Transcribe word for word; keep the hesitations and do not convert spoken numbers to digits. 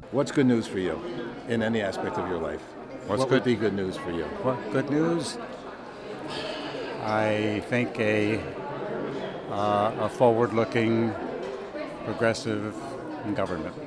What's good news for you in any aspect of your life? What's what good? would be good news for you? Well, good news. I think a uh, a forward-looking, progressive government.